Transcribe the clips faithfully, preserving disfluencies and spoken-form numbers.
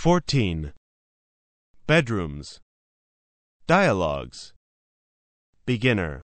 fourteen. Bedrooms. Dialogues. Beginner.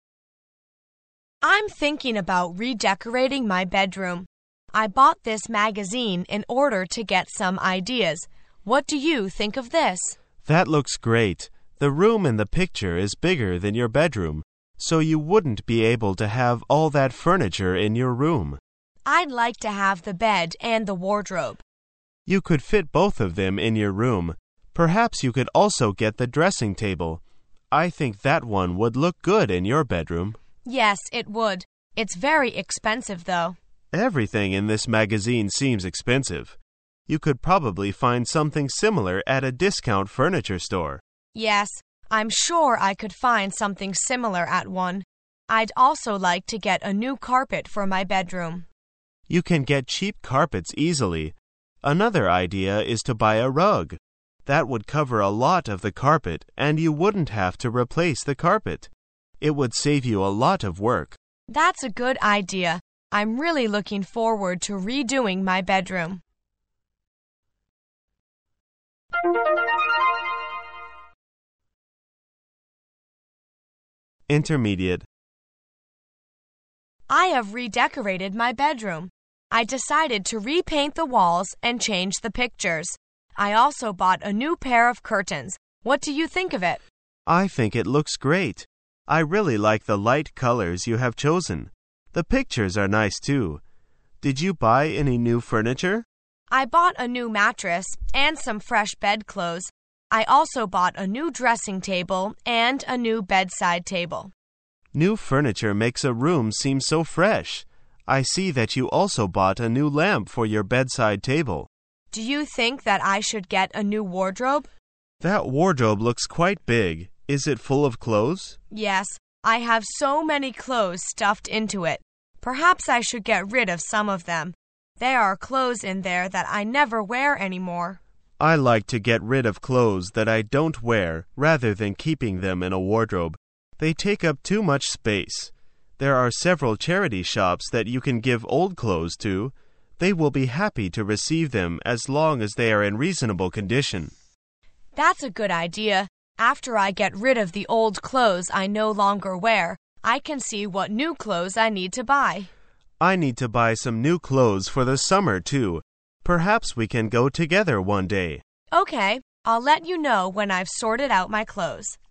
I'm thinking about redecorating my bedroom. I bought this magazine in order to get some ideas. What do you think of this? That looks great. The room in the picture is bigger than your bedroom, so you wouldn't be able to have all that furniture in your room. I'd like to have the bed and the wardrobe. You could fit both of them in your room. Perhaps you could also get the dressing table. I think that one would look good in your bedroom. Yes, it would. It's very expensive, though. Everything in this magazine seems expensive. You could probably find something similar at a discount furniture store. Yes, I'm sure I could find something similar at one. I'd also like to get a new carpet for my bedroom. You can get cheap carpets easily. Another idea is to buy a rug. That would cover a lot of the carpet, and you wouldn't have to replace the carpet. It would save you a lot of work. That's a good idea. I'm really looking forward to redoing my bedroom. Intermediate. I have redecorated my bedroom. I decided to repaint the walls and change the pictures. I also bought a new pair of curtains. What do you think of it? I think it looks great. I really like the light colors you have chosen. The pictures are nice too. Did you buy any new furniture? I bought a new mattress and some fresh bedclothes. I also bought a new dressing table and a new bedside table. New furniture makes a room seem so fresh. I see that you also bought a new lamp for your bedside table. Do you think that I should get a new wardrobe? That wardrobe looks quite big. Is it full of clothes? Yes, I have so many clothes stuffed into it. Perhaps I should get rid of some of them. There are clothes in there that I never wear anymore. I like to get rid of clothes that I don't wear rather than keeping them in a wardrobe. They take up too much space. There are several charity shops that you can give old clothes to. They will be happy to receive them as long as they are in reasonable condition. That's a good idea. After I get rid of the old clothes I no longer wear, I can see what new clothes I need to buy. I need to buy some new clothes for the summer, too. Perhaps we can go together one day. Okay, I'll let you know when I've sorted out my clothes.